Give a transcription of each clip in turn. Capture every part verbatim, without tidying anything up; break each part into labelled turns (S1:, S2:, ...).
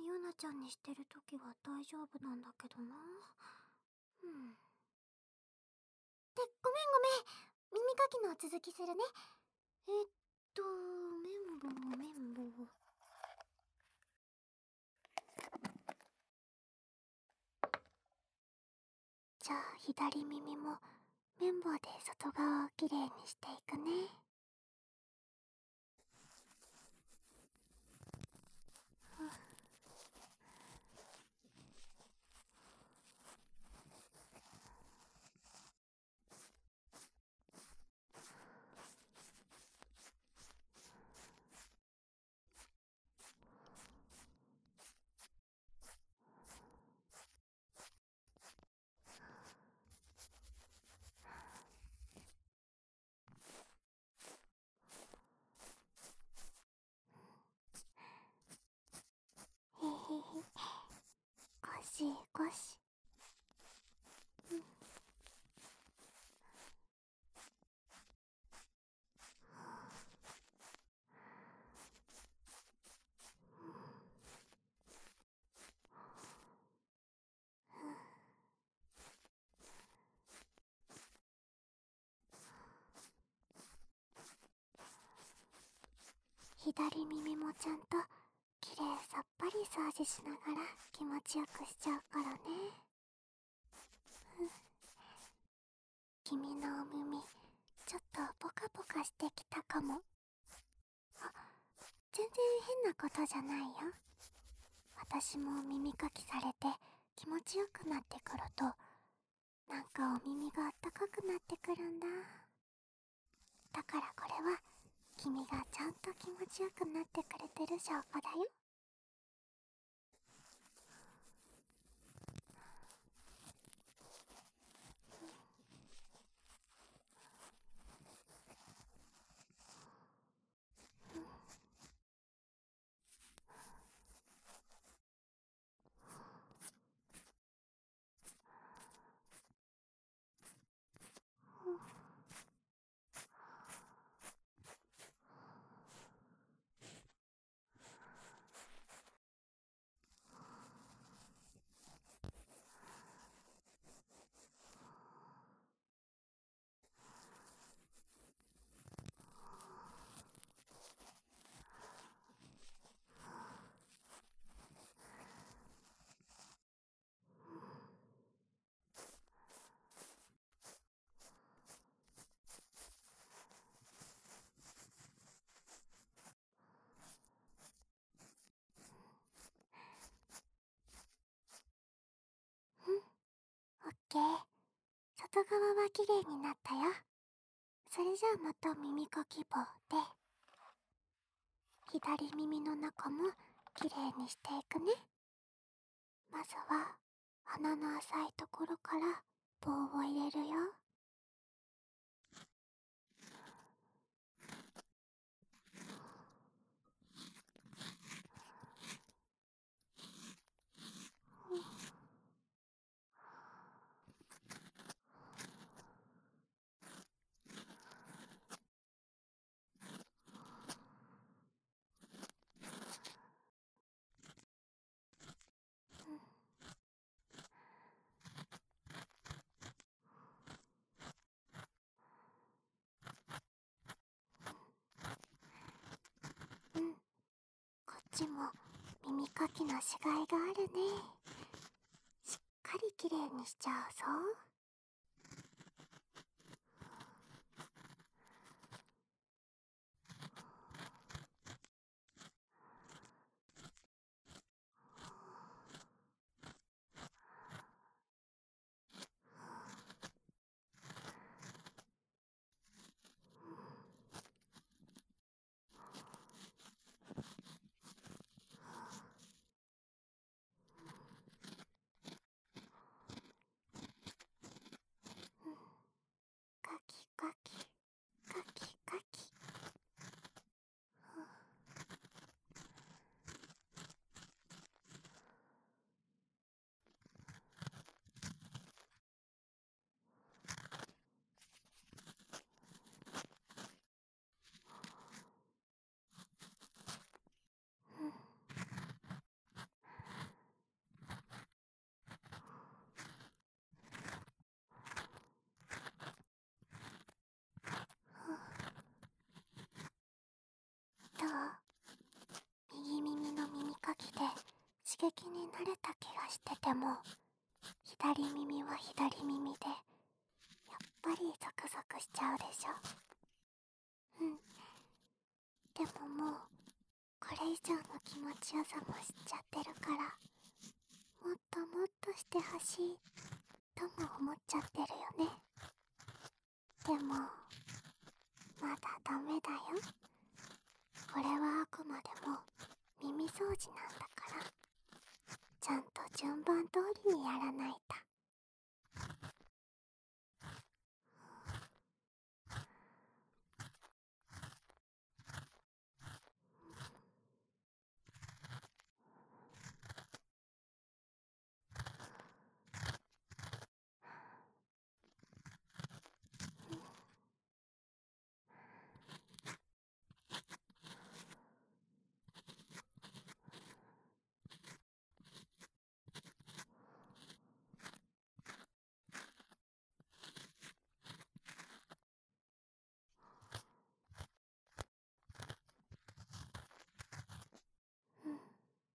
S1: ゆうなちゃんにしてるときは大丈夫なんだけどな。うん。で、ごめんごめん。耳かきの続きするね。えっと、綿棒、綿棒。じゃあ、左耳も綿棒で外側をきれいにしていくね。へへへ。ゴシゴシ。うん。左耳もちゃんときれいさっぱり掃除しながら気持ちよくしちゃうからね。君のお耳ちょっとポカポカしてきたかも。あ、全然変なことじゃないよ。私も耳かきされて気持ちよくなってくると、なんかお耳があったかくなってくるんだ。だからこれは君がちゃんと気持ちよくなってくれてる証拠だよ。うん、オッケー。外側はきれいになったよ。それじゃあまた耳かき棒で左耳の中もきれいにしていくね。まずは鼻の浅いところから棒を入れるよ。うん、こっちも耳かきのしがいがあるね。しっかりきれいにしちゃうぞ。 刺激に慣れた気がしてても、左耳は左耳でやっぱりゾクゾクしちゃうでしょ。うん。でももうこれ以上の気持ちよさも知っちゃってるから、もっともっとしてほしいとも思っちゃってるよね。でもまだダメだよ。これはあくまでも耳掃除なんだから、ちゃんと順番通りにやらないと。うん。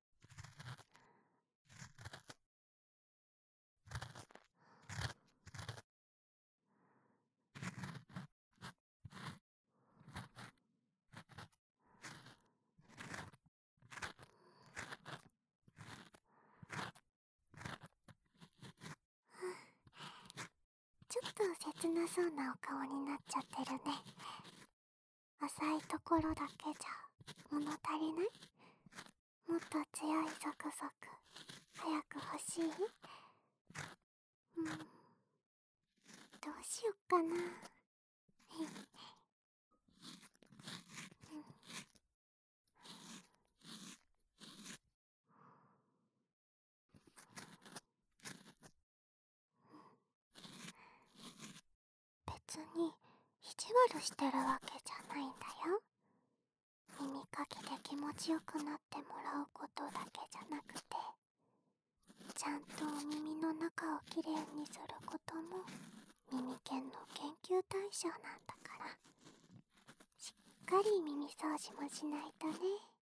S1: ちょっと切なそうなお顔になっちゃってるね。浅いところだけじゃ物足りない？もっと強いゾクゾク早く欲しい？うん、どうしよっかな。別に意地悪してるわけじゃないんだよ。耳かきで気持ちよくなってもらうことだけじゃなくて、ちゃんとお耳の中をきれいにすることも耳犬の研究対象なんだから、しっかり耳掃除もしないとね。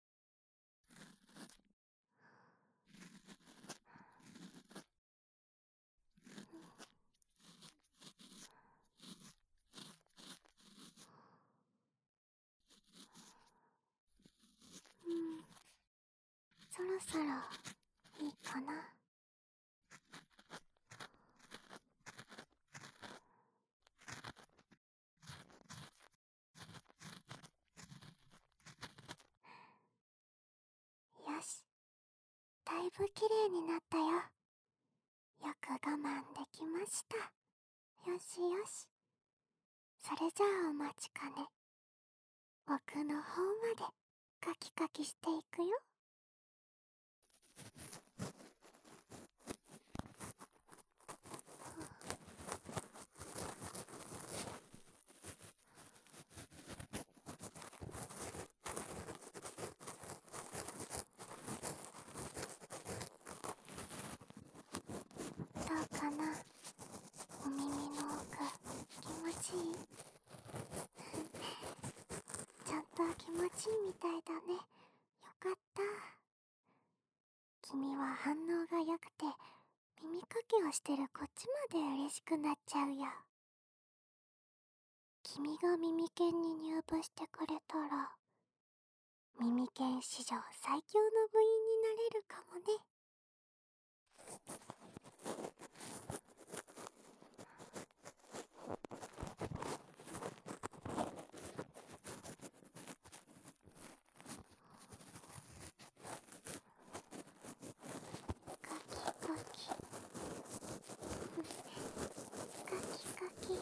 S1: うん、そろそろいいかな。よし、だいぶきれいになったよ。よく我慢できました。よしよし。それじゃあお待ちかね。奥の方までカキカキしていくよ。どうかな、お耳の奥気持ちいい？ちゃんと気持ちいいみたいだね。よかった。君は反応が良くて、耳かきをしてるこっちまで嬉しくなっちゃうよ。君が耳犬に入部してくれたら、耳犬史上最強の部員になれるかもね。カキカキカキカキ。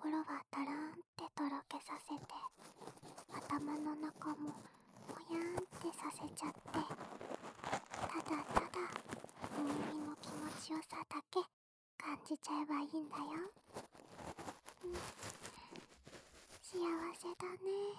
S1: 心はタラーンってとろけさせて、頭の中もぽやーんってさせちゃって、ただただお耳の気持ちよさだけ感じちゃえばいいんだよ。うん、幸せだね。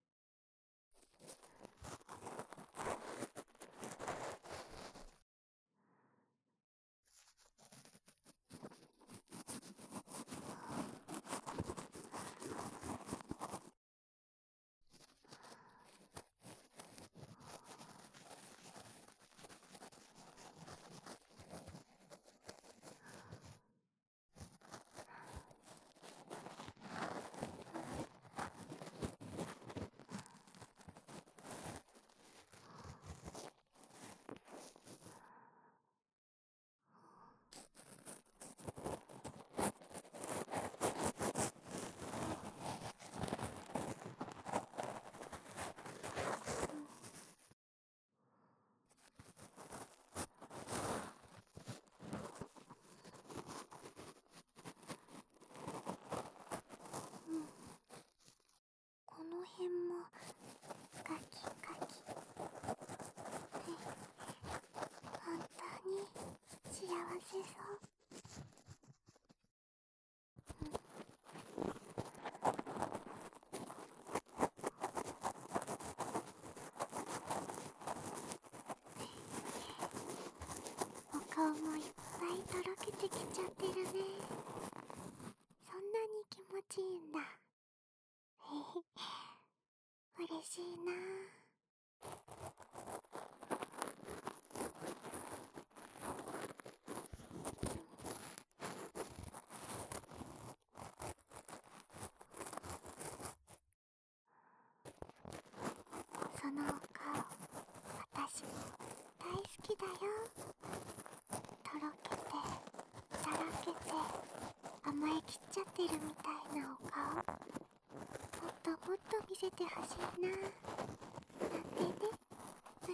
S1: この辺もカキカキ。本当に幸せそう。お顔もいっぱいとろけてきちゃってるね。そんなに気持ちいいんだ。嬉しいな。そのお顔、私大好きだよ。とろけて、さらけて、甘えきっちゃってるみたいなお顔、もっともっと見せてほしいな。なんてね。うん。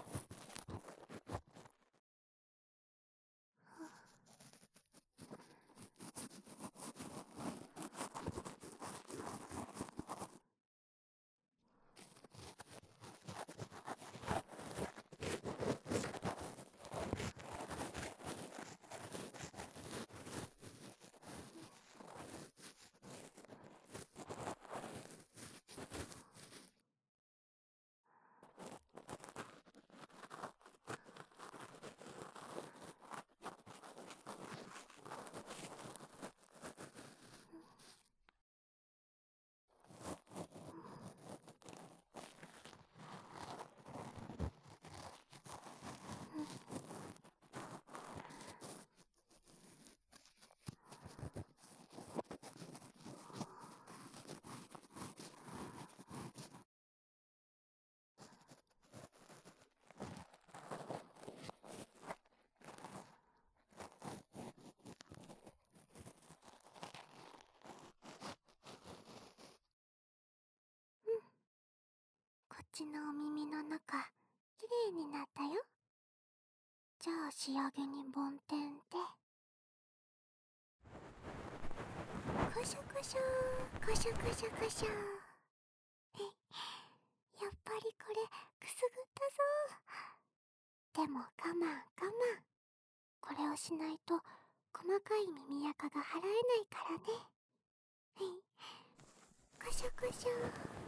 S1: こっちのお耳の中、きれいになったよ。じゃあ仕上げに梵天で。コショコショー、コショコショコショー。えい、やっぱりこれくすぐったぞ。でも我慢我慢。これをしないと細かい耳垢が払えないからね。えい、コショコショー。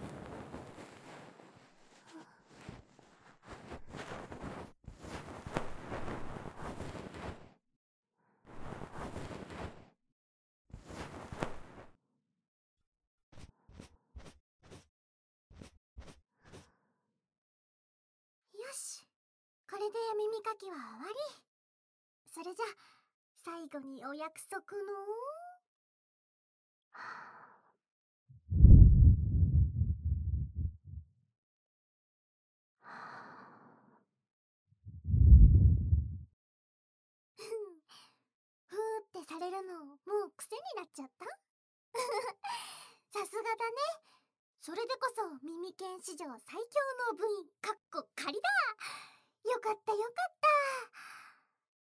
S1: よし、これで耳かきは終わり。それじゃ最後にお約束のふーってされるのもう癖になっちゃった。さすがだね。それでこそ耳犬史上最強の部員かっこ仮だ。よかったよかった。